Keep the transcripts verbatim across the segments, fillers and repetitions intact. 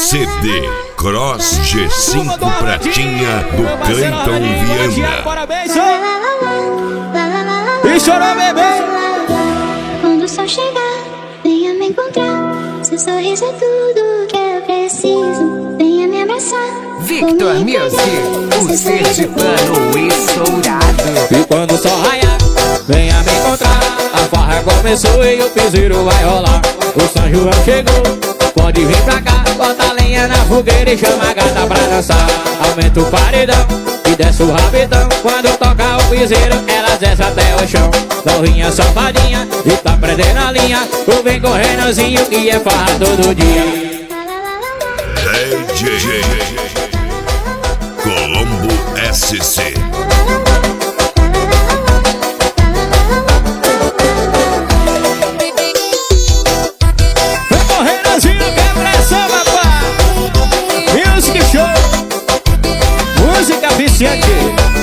C D Cross G cinco Pratinha do Cleiton Viana. Parabéns, e chorou, bebê. Quando o sol chegar, venha me encontrar. Seu sorriso é tudo que eu preciso. Venha me abraçar. Victor Music, o sergipano estourado. E quando o sol raiar, venha me encontrar. A farra começou e o piseiro vai rolar. O São João chegou, pode vir pra cá. Bota lenha na fogueira e chama a gata pra dançar. Aumenta o paredão e desce o rabetão. Quando toca o piseiro, elas descem até o chão. Novinha safadinha e tá prendendo a linha. Tu vem correndozinho e é farra todo dia. D J Colombo S C. Vem correndozinho, quebra essa, papai. Music show, música viciante.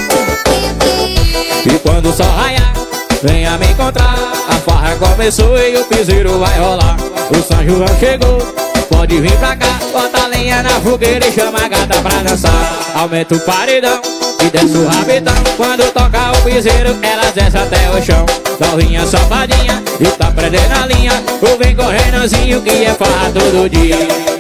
E quando o sol raiar, venha me encontrar. A farra começou e o piseiro vai rolar. O São João chegou, pode vir pra cá. Bota lenha na fogueira e chama a gata pra dançar. Aumenta o paredão e desce o rabetão. Quando toca o piseiro, elas descem até o chão. Novinha safadinha e tá prendendo a linha. Tu vem correndozinho que é farra todo dia.